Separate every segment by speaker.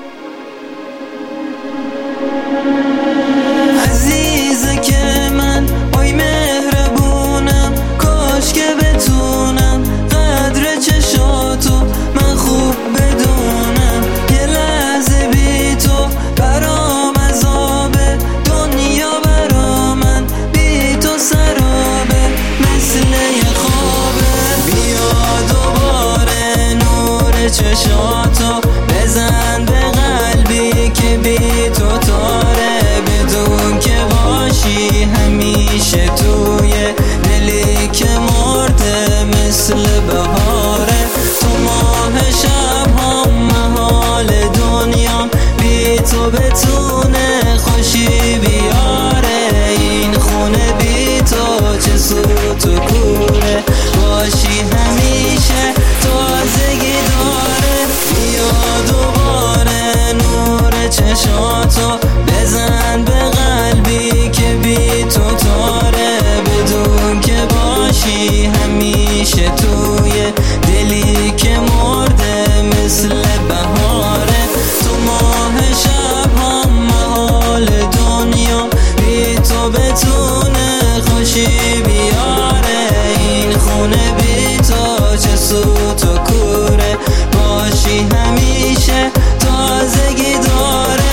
Speaker 1: عزیزه که من وای مهربونم، کاش که بتونم قدر چشاتو من خوب بدونم. یه لحظه بی تو برام عذابه، دنیا برا من بی تو سرابه، مثل یه خوابه. بیا دوباره نور چشاتو بزن به قلبی که بی تو تاره، بدون که باشی همیشه توی دلی که مرده مثل بهاره. تو ماه شب هم محال دنیام، بی تو بتونه خوشی بیاره. این خونه بی تو چه سوت و کوره، باشی همیشه تازگی داره. بیا دوباره نور چشاتو بزن به قلبی که بی تو تاره، بدون که باشی همیشه توی دلی که مرده مثل بهاره. تو ماه شب هم محال دنیا، بی تو بتونه خوشی بیاره. این خونه بی تو چه سوت و کوره، باشی همیشه تازگی داره.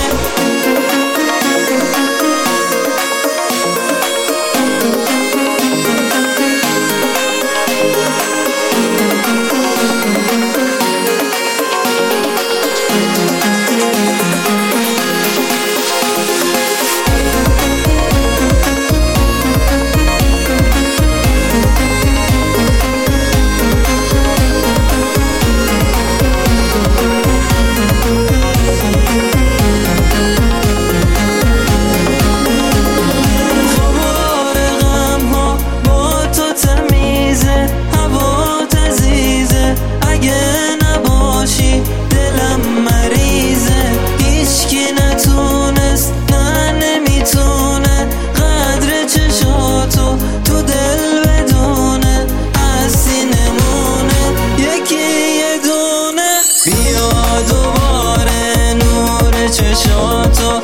Speaker 1: چشاتو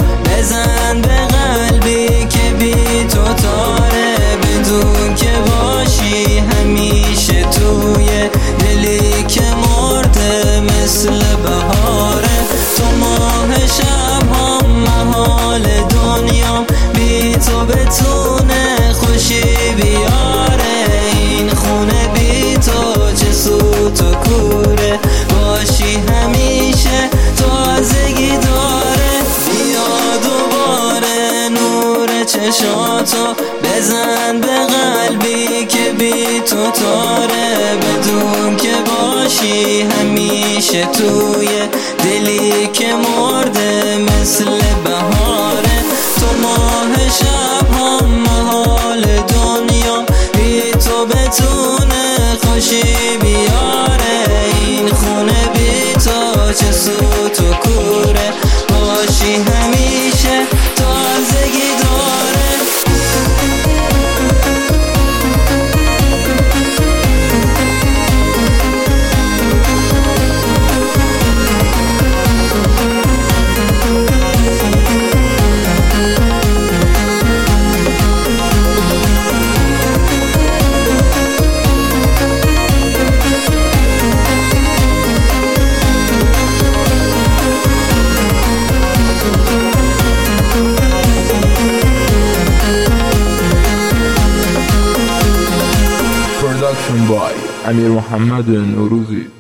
Speaker 1: بزن به قلبی که بی تو تاره، بدون که باشی همیشه توی دلی که مرده مثل بهاره. تو ماه شب هم محال دنیام، بی تو بتونه خوشی بیاره. این خونه بی تو چه سوت و کوره، باشی همیشه تازگی داره. بیا دوباره نور چشاتو بزن به قلبی که بی تو تاره، بدون که باشی همیشه توی دلی که مرده مثل بهاره. تو ماه شب هم محال دنیا، بی تو بتونه خوشی بیاره. این خونه بی تو چه سوت و کوره، باشی همیشه تازگی داره.
Speaker 2: Production by امیر محمد نوروزی.